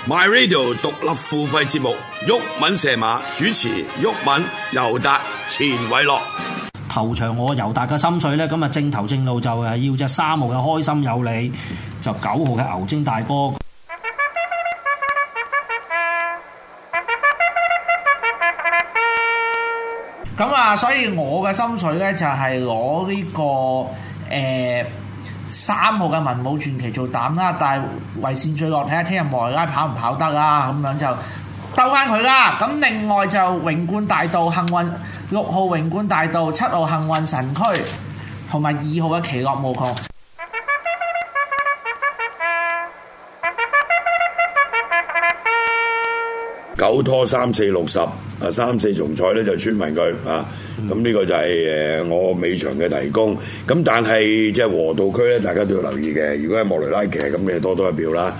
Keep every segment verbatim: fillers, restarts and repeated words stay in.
My Radio 獨立付費節目，毓民射馬主持，毓民、尤達、錢偉樂。 頭場我尤達嘅心水咧，咁啊正頭正路就係要隻三號嘅開心有理，就九號嘅牛精大哥。咁啊，所以我嘅心水咧就係攞呢個誒。呃三號嘅文武傳奇做膽啦，但係為善最落，睇下聽日莫雷拉跑唔跑得啦，咁樣就兜翻佢啦。咁另外就榮冠大道幸運六號榮冠大道、七號幸運神區同埋二號嘅奇樂無窮。 九拖三四六十啊，三四重彩咧就穿勻佢啊，咁呢、嗯、個就係、是、誒我尾場嘅提供。咁但係即係和道區咧，大家都要留意嘅。如果係莫雷拉騎，咁你多多一票啦。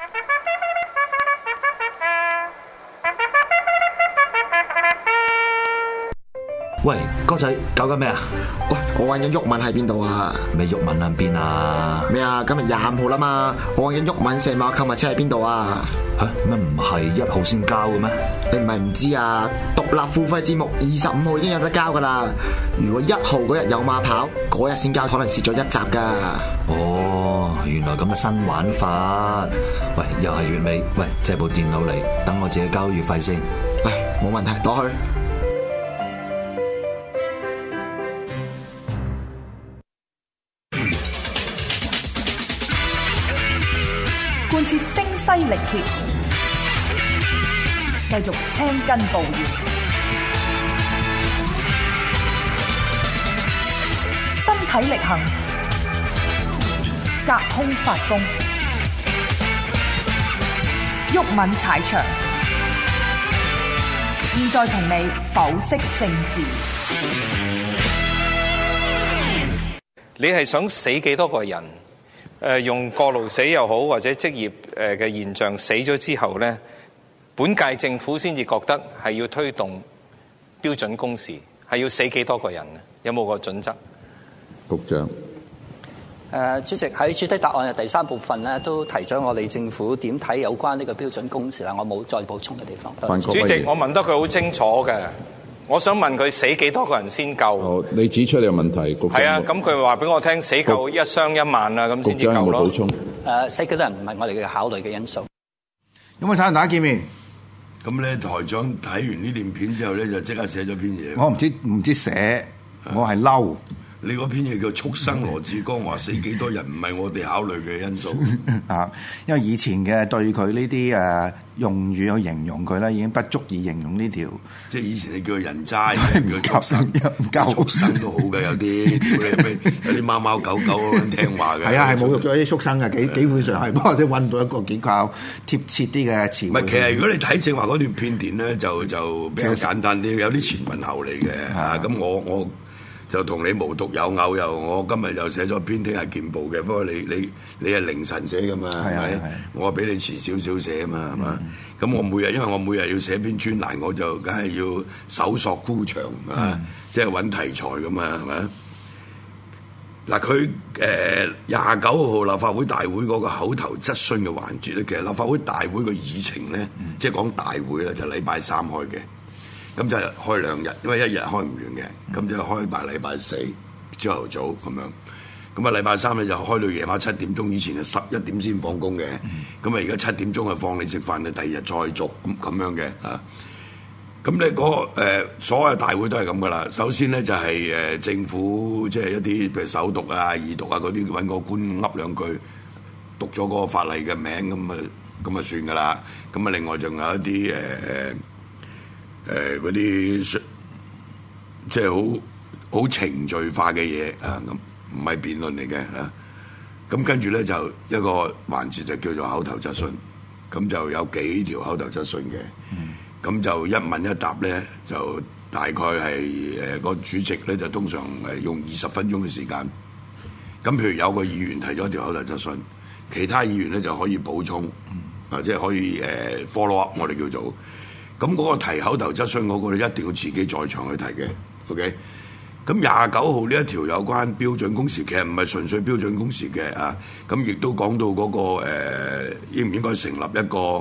喂，哥仔搞緊咩啊？ 喂，我揾緊毓民喺邊度啊？ 咩毓民喺邊啊？ 咩啊？今日廿五號啦嘛，我揾緊毓民射馬購物車喺邊度啊？ 吓，乜唔係一號先交嘅咩？ 你唔係唔知啊？獨立付費節目二十五號已經有得交噶啦。如果一號嗰日有馬跑，嗰日先交，可能蝕咗一集噶。 哦，原來咁嘅新玩法。喂，又係月尾，喂，借部電腦嚟，等我自己交月費先。 唉，冇問題，攞去。 貫徹聲嘶力竭，繼續青筋暴現，身體力行，隔空發功，毓民踩場。現在同你剖析政治。 你係想死幾多個人？誒、呃、用過勞死又好，或者職業誒嘅現象死咗之後咧，本屆政府先至覺得係要推動標準工時，係要死幾多個人啊？有冇個準則？ 局長，誒、 呃、主席喺主體答案嘅第三部分咧，都提咗我哋政府點睇有關呢個標準工時啦。我冇再補充嘅地方。 主席，我問得佢好清楚嘅。我想問佢死幾多個人先夠？ 哦，你指出你有問題，局長。係啊，咁佢話俾我聽，死夠一雙一萬啦，咁先至夠咯。 局長有冇補充？ 誒，死幾多人唔係我哋嘅考慮嘅因素。 有冇請大家見面？ 咁咧，台長睇完呢段片之後咧，就即刻寫咗篇嘢。 我唔知唔知寫，我係嬲。 你嗰篇嘢叫畜生羅致光話死幾多人唔係我哋考慮嘅因素啊！因為以前嘅對佢呢啲誒用語去形容佢咧，已經不足以形容呢條。 即係以前你叫佢人渣，叫佢畜生， 唔夠畜生都好嘅，有啲有啲貓貓狗狗咁聽話嘅。 係啊，係侮辱咗啲畜生嘅，幾基本上係，不過即係揾到一個比較貼切啲嘅詞。 唔係，其實如果你睇正話嗰段片段咧，就就比較簡單啲，有啲前文後理嘅嚇。咁我我。就同你無獨有偶，又我今日又寫咗篇聽日見報嘅，不過你你你係凌晨寫噶嘛，係咪？我比你遲少少寫啊嘛，係嘛？咁、嗯、我每日因為我每日要寫篇專欄，我就梗係要搜索枯腸啊，即係揾題材噶嘛，係咪？嗱，佢誒廿九號立法會大會嗰個口頭質詢嘅環節咧，其實立法會大會個議程咧，嗯、即係講大會咧，就禮拜三開嘅。咁就開兩日，因為一日開唔完嘅，咁、嗯、就開埋禮拜四朝頭早咁樣。咁啊，禮拜三咧就開到夜晚七點鐘，以前係十一點先放工嘅。咁啊、嗯，而家七點鐘係放你食飯，你第二日再續咁咁樣嘅啊。咁咧嗰個誒所有大會都係咁噶啦。首先咧就係、是、誒、呃、政府即係一啲譬如首讀啊、二讀啊嗰啲，揾個官噏兩句，讀咗嗰個法例嘅名咁啊，咁啊算噶啦。咁啊，另外仲有一啲誒誒。呃誒嗰啲即係好好程序化嘅嘢啊，咁唔係辯論嚟嘅啊。咁跟住咧就一個環節就叫做口頭質詢，咁就有幾條口頭質詢嘅。咁、嗯、就一問一答咧，就大概係誒個主席咧就通常係用二十分鐘嘅時間。咁譬如有個議員提咗一條口頭質詢，其他議員咧就可以補充，啊即係可以誒、呃、follow up，我哋叫做。咁嗰個提口頭質詢嗰個咧，一定要自己在場去提嘅 ，OK？咁廿九號呢一條有關標準工時，其實唔係純粹標準工時嘅啊。咁亦都講到嗰、嗰個、呃、應唔應該成立一個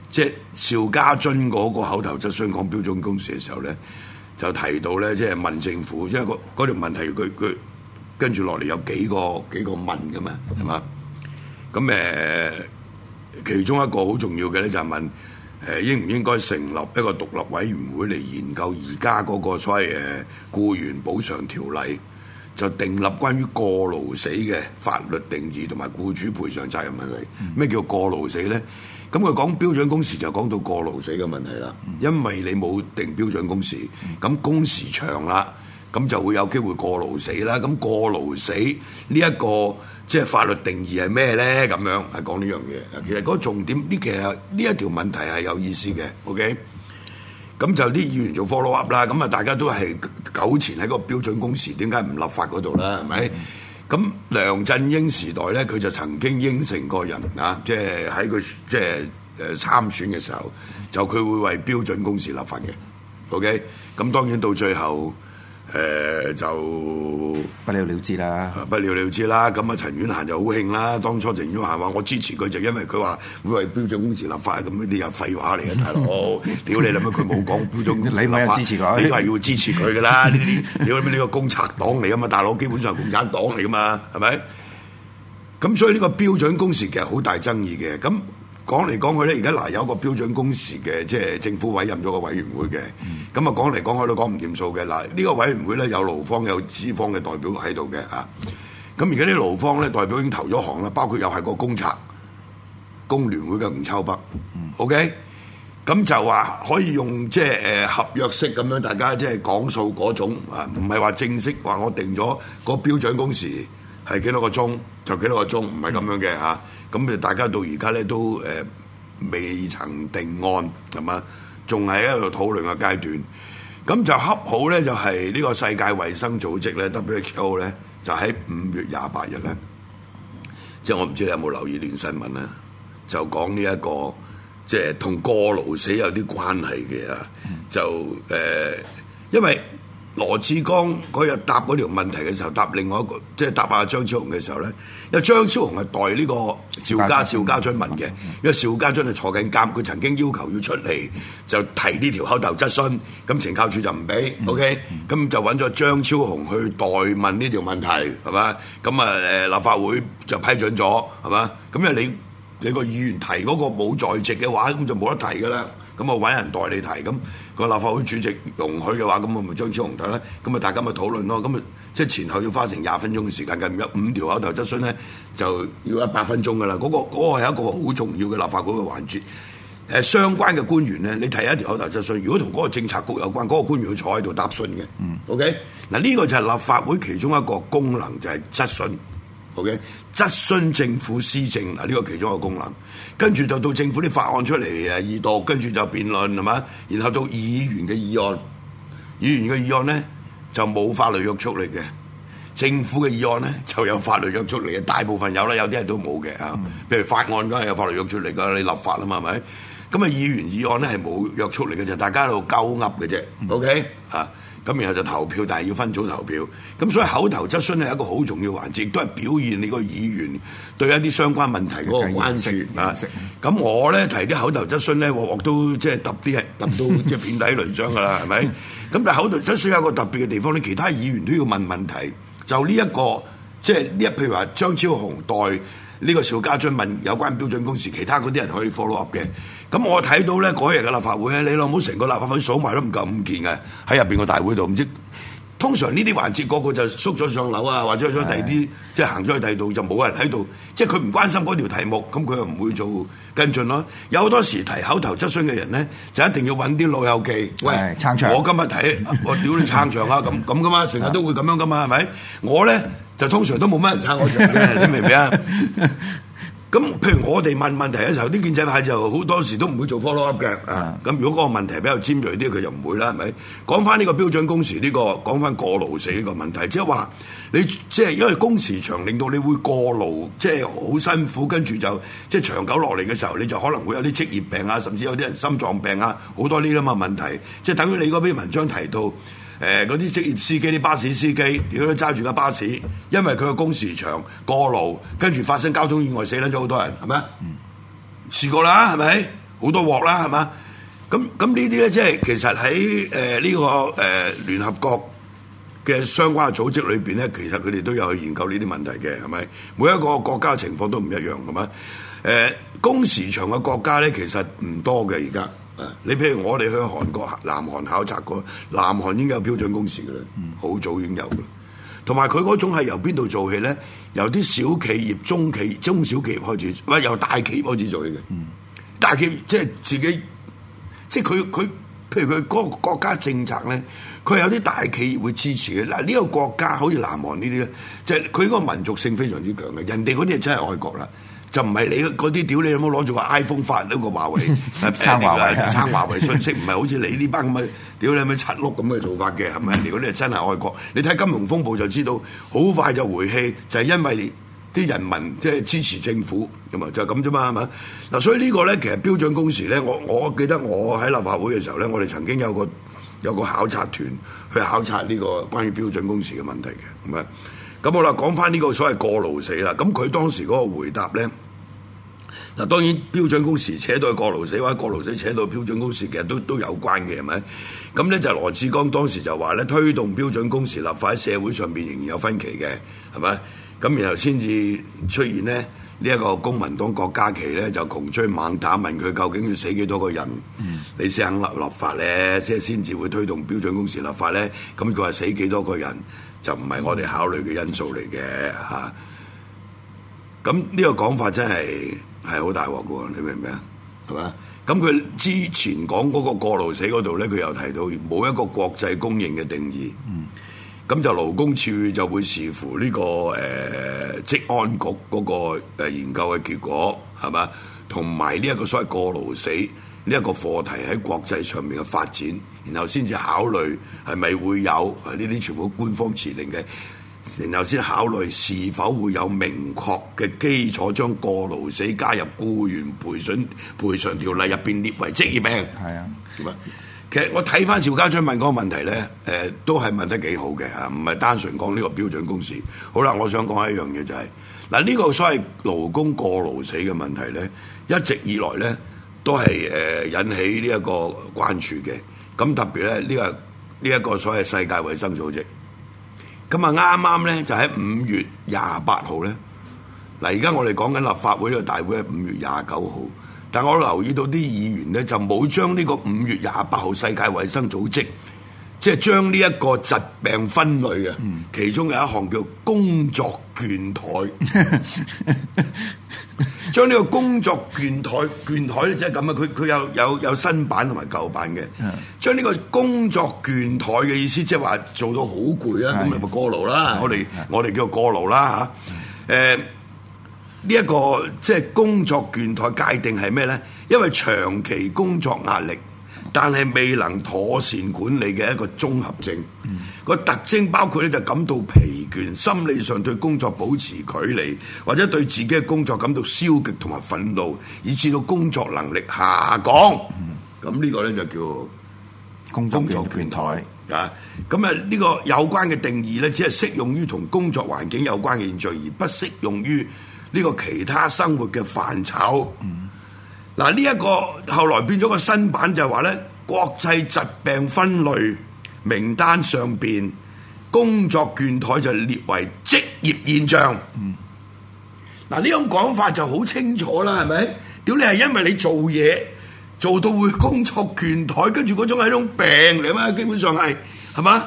即係邵家臻嗰個口頭質詢講標準工時嘅時候咧，就提到咧，即係問政府，即係嗰嗰條問題，佢佢跟住落嚟有幾個幾個問㗎嘛，係嘛？咁誒、呃，其中一個好重要嘅咧就係問誒、呃、應唔應該成立一個獨立委員會嚟研究而家嗰個所謂誒僱員補償條例，就訂立關於過勞死嘅法律定義同埋僱主賠償責任問題。咩叫過勞死咧？咁佢講標準工時就講到過勞死嘅問題啦，因為你冇定標準工時，咁工時長啦，咁就會有機會過勞死啦。咁過勞死呢、這、一個即係法律定義係咩咧？咁樣係講呢樣嘢。其實嗰個重點，呢其實呢一條問題係有意思嘅。OK，咁就啲議員做 follow up 啦。咁啊，大家都係糾纏喺個標準工時點解唔立法嗰度啦？係咪？咁梁振英時代咧，佢就曾經應承過人啊，即係喺佢即係誒參選嘅時候，就佢會為標準工時立法嘅。OK，咁當然到最後誒、呃、就不了了之啦， 不了了之啦。咁啊，陳婉嫻就好興啦。當初陳婉嫻話我支持佢，就因為佢話會為標準工時立法。咁呢啲又廢話嚟嘅，大佬。屌你諗乜？佢冇講標準工時立法，你咪支持佢？你都係要支持佢噶啦。呢啲屌你呢個公賊黨嚟噶嘛，大佬基本上係共產黨嚟噶嘛，係咪？咁所以呢個標準工時其實好大爭議嘅。咁講嚟講去咧，而家嗱有個標準工時嘅，即係政府委任咗個委員會嘅。咁啊講嚟講去都講唔掂數嘅。嗱呢個委員會咧有勞方有資方嘅代表喺度嘅啊。咁而家啲勞方咧代表已經投咗行啦，包括又係個公賊工聯會嘅吳秋北。嗯、OK，咁就話可以用即係誒合約式咁樣，大家即係講數嗰種啊，唔係話正式話我定咗個標準工時係幾多個鐘就幾多個鐘，唔係咁樣嘅嚇。咁誒，大家到而家咧都誒、呃、未曾定案，係嘛？仲係喺度討論嘅階段。咁就恰好咧，就係、是、呢個世界衛生組織咧 W H O 咧，就喺五月廿八日咧，即係我唔知你有冇留意段新聞咧，就講呢一個即係同過勞死有啲關係嘅啊，就誒、呃，因為羅致光嗰日答嗰條問題嘅時候，答另外一個即係答阿張超雄嘅時候咧，因為張超雄係代呢個邵家邵家臻問嘅，因為邵家臻係坐緊監，佢曾經要求要出嚟就提呢條口頭質詢，咁懲教署就唔俾、嗯、，OK，咁、嗯、就揾咗張超雄去代問呢條問題，係嘛？咁啊誒立法會就批准咗，係嘛？咁因為你你個議員提嗰個冇在席嘅話，咁就冇得提㗎啦。咁啊揾人代你提，咁、個立法會主席容許嘅話，咁我咪張超雄提啦。咁啊大家咪討論咯。咁啊即係前後要花成廿分鐘嘅時間，咁有五條口頭質詢咧，就要一百分鐘噶啦。嗰、個嗰、個係一個好重要嘅立法會嘅環節。誒相關嘅官員咧，你提一條口頭質詢，如果同嗰個政策局有關，嗰、個官員要坐喺度答詢嘅。嗯。OK。嗱呢個就係立法會其中一個功能，就係、是、質詢。OK，質詢政府施政嗱，呢個其中一個功能，跟住就到政府啲法案出嚟誒二讀，跟住就辯論係嘛，然後到議員嘅議案，議員嘅議案咧就冇法律約束力嘅，政府嘅議案咧就有法律約束力嘅，大部分有啦，有啲人都冇嘅啊。譬如法案梗係有法律約束力㗎，你立法啊嘛係咪？咁啊議員議案咧係冇約束力嘅，就大家喺度鳩噏嘅啫。OK 啊。咁然後就投票，但係要分組投票。咁所以口頭質詢係一個好重要環節，亦都係表現你個議員對一啲相關問題嗰個關注啊。咁我咧提啲口頭質詢咧，鑊鑊都即係揼啲係揼到即係遍體鱗傷㗎啦，係咪？咁但係口頭質詢有一個特別嘅地方咧，其他議員都要問問題。就呢、這、一個即係呢一譬如話張超雄代呢個邵家臻問有關標準工時，其他嗰啲人可以 follow up 嘅。咁我睇到咧嗰日嘅立法會咧，你老母成個立法會數埋都唔夠五件嘅喺入邊個大會度，唔知通常呢啲環節個個就縮咗上樓啊，或者去咗第二啲，即係行咗去第二度就冇人喺度，即係佢唔關心嗰條題目，咁佢又唔會做跟進咯。有好多時提口頭質詢嘅人咧，就一定要揾啲老友記，喂，撐場，我今日睇，我屌你撐場啊，咁咁噶嘛，成日都會咁樣噶嘛，係咪？我咧就通常都冇乜人撐我場嘅，你明唔明啊？咁譬如我哋問問題嘅時候，啲建制派就好多時都唔會做 follow up 嘅啊。咁如果嗰個問題比較尖鋭啲，佢就唔會啦，係咪？講翻呢個標準工時呢、呢個，講翻過勞死呢個問題，即係話你即係因為工時長，令到你會過勞，即係好辛苦，跟住就即係長久落嚟嘅時候，你就可能會有啲職業病啊，甚至有啲人心臟病啊，好多呢啲咁嘅問題。即係等於你嗰篇文章提到。誒嗰啲職業司機、啲巴士司機，如果揸住架巴士，因為佢個工時長過勞，跟住發生交通意外死撚咗好多人，係咪啊？嗯、試過啦，係咪？ 好多鑊啦，係嘛？咁咁呢啲咧，即係其實喺誒呢個誒、呃、聯合國嘅相關嘅組織裏邊咧，其實佢哋都有去研究呢啲問題嘅，係咪？每一個國家嘅情況都唔一樣，係咪？誒、呃、工時長嘅國家咧，其實唔多嘅而家。誒，你譬如我哋去韓國、南韓考察過，南韓已經有標準工時嘅啦，好、嗯、早已經有嘅。同埋佢嗰種係由邊度做起咧？由啲小企業、中企、中小企業開始，唔係由大企業開始做起嘅。嗯、大企業即係自己，即係佢佢，譬如佢嗰個國家政策咧，佢有啲大企業會支持嘅。嗱，呢個國家好似南韓呢啲咧，就係佢嗰個民族性非常之強嘅。人哋嗰啲係真係愛國啦。就唔係你嗰啲屌你有冇攞住個 iPhone 發一個華為撐華為撐華為信息，唔係好似你呢班咁嘅屌你咪柒碌咁嘅做法嘅，係咪？如果你係真係愛國，你睇金融風暴就知道，好快就回氣，就係、是、因為啲人民即係支持政府咁啊，就係咁啫嘛，係咪？嗱，所以呢個咧其實標準工時咧，我我記得我喺立法會嘅時候咧，我哋曾經有個有個考察團去考察呢個關於標準工時嘅問題嘅，係咪？咁好啦，講翻呢個所謂過勞死啦。咁佢當時嗰個回答咧，嗱當然標準工時扯到去過勞死，或者過勞死扯到標準工時，其實都都有關嘅，係咪？咁咧就羅致光當時就話咧，推動標準工時立法喺社會上邊仍然有分歧嘅，係咪？咁然後先至出現咧呢一個公民黨郭家麒咧就窮追猛打，問佢究竟要死幾多個人，嗯、你先肯立立法咧，即係先至會推動標準工時立法咧？咁佢話死幾多個人？就唔係我哋考慮嘅因素嚟嘅嚇，咁、啊、呢個講法真係係好大鑊嘅喎，你明唔明啊？係嘛？咁佢之前講嗰個過勞死嗰度咧，佢又提到冇一個國際公認嘅定義，咁、嗯、就勞工處就會視乎呢、這個誒、呃、職安局嗰個誒研究嘅結果係嘛，同埋呢一個所謂過勞死呢一個課題喺國際上面嘅發展，然後先至考慮係咪會有呢啲全部官方指令嘅，然後先考慮是否會有明確嘅基礎將過勞死加入僱員賠償賠償條例入邊列為職業病。係啊，點啊？其實我睇翻邵家臻問嗰個問題咧，誒、呃、都係問得幾好嘅嚇，唔係單純講呢個標準工時。好啦，我想講一樣嘢就係、是、嗱，呢、這個所謂勞工過勞死嘅問題咧，一直以來咧，都係誒引起呢一個關注嘅，咁特別咧呢個呢一個所謂世界衛生組織，咁啊啱啱咧就喺五月廿八號咧，嗱而家我哋講緊立法會呢個大會係五月廿九號，但我留意到啲議員咧就冇將呢個五月廿八號世界衛生組織，即係將呢一個疾病分類嘅，嗯、其中有一項叫工作倦怠。將呢個工作倦怠倦怠咧，即係咁啊！佢佢有有有新版同埋舊版嘅。將呢個工作倦怠嘅意思，即係話做到好攰啊，咁咪咪過勞啦。我哋我哋叫過勞啦嚇。誒呢一個即係工作倦怠界定係咩咧？因為長期工作壓力，但係未能妥善管理嘅一個綜合症。嗯、個特徵包括咧就感到疲倦，心理上對工作保持距離，或者對自己嘅工作感到消極同埋憤怒，以致到工作能力下降。咁、嗯、呢個咧就叫工作倦怠啊。咁啊呢個有關嘅定義咧，只係適用於同工作環境有關嘅現象，而不適用於呢個其他生活嘅範疇。嗱呢一個後來變咗個新版就係話咧，國際疾病分類名單上邊工作倦怠就列為職業現象。嗱呢、嗯、種講法就好清楚啦，係咪？屌你係因為你做嘢做到會工作倦怠，跟住嗰種係一種病嚟嘛，基本上係係嘛？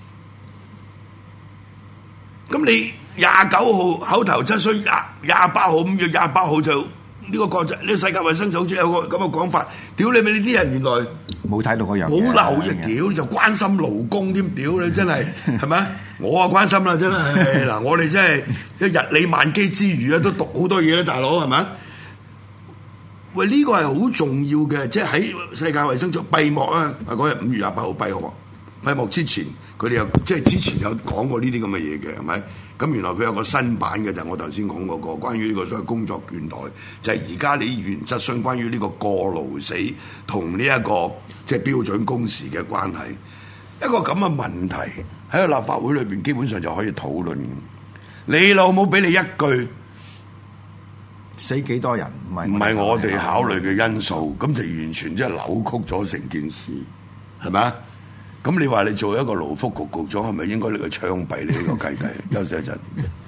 咁你廿九號口頭質詢，廿廿八號五月廿八號就。呢個國際呢個世界衛生組織有個咁嘅講法，屌你咪你啲人原來冇睇到嗰樣， 冇留意，屌你就關心勞工添，屌你真係係咪？我啊關心啦，真係嗱，我哋真係一日理萬機之餘啊，都讀好多嘢咧，大佬係咪？喂，呢個係好重要嘅，即係喺世界衛生組織閉幕啊！嗰日五月廿八號閉幕，閉幕之前佢哋又即係之前有講過呢啲咁嘅嘢嘅，係咪？咁原來佢有個新版嘅就係我頭先講嗰個關於呢個所謂工作倦怠，就係而家你原則上關於呢個過勞死同呢一個即係標準工時嘅關係，一個咁嘅問題喺個立法會裏邊基本上就可以討論。你老母俾你一句死幾多人唔係唔係我哋考慮嘅因素，咁就完全即係扭曲咗成件事，係咪啊？咁你話你做一個勞福局局長，係咪應該呢個槍斃你呢個契弟？休息一陣。